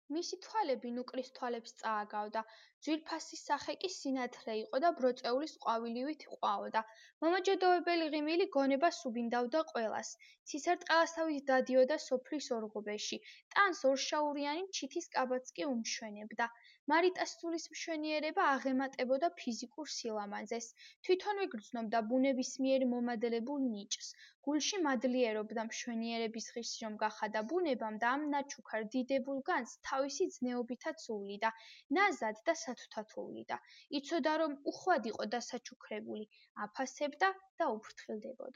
მისი თვალები ნუკრის თვალებს წააგავდა, ძვირფასი სახე კი სინათლე იყო და ბროწეულის ყვავილივით ყვაოდა. მომაჯედოებელი ღიმილი გონებას უბინდავდა ყველას. ცისარტყელასავით დადიოდა სოფლის ორღობეში. ტანს ორშაურიანი ჩითის კაბაც კი უმშვენებდა. მარიტას სულის მშვენიერება აღემატებოდა ფიზიკურ სილამაზეს. თვითონვე გრძნობდა ბუნებისმიერ მომადლებულ ნიჭს. გულში მადლიერობდა მშვენიერების ღირსშემგახა და ბუნებამ და ამ ნაჩუქარ დიდებულ განს თავისი ძნეობითაც უვლიდა, ნაზად და სათუთად უვლიდა. იცოდა, რომ უხვად იყო დასაჩუქრებული, აფასებდა და უფრთხილდებოდა.